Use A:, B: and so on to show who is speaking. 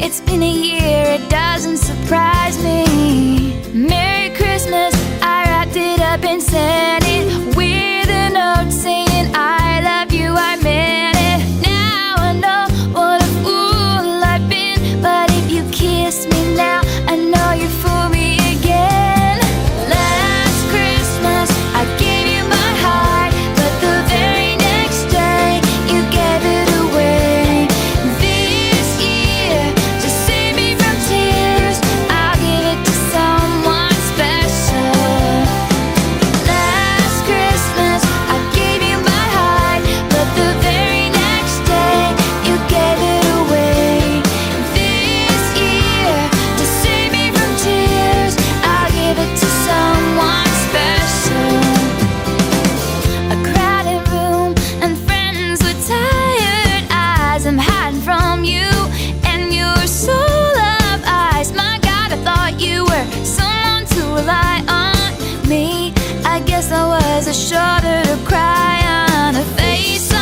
A: it's been a year, it doesn't surprise me. Merry Christmas, I wrapped it up and sent it with a note saying I love you, I meant it. Now I know what a fool I've been, but if you kiss me now, I know you fool me again. Last Christmas, I gave you my heart, but the very next day, you gave it away. This year, to save me from tears, I'll give it to someone special. Last Christmas, I gave you my heart, but the very next day, you gave it away. This year, to save me from tears, I'll give it to someone special. A crowded room and friends with tired eyes. I'm hiding from you and your soul of ice. My God, I thought you were someone to rely on. Me, I guess I was a shoulder to cry on, a face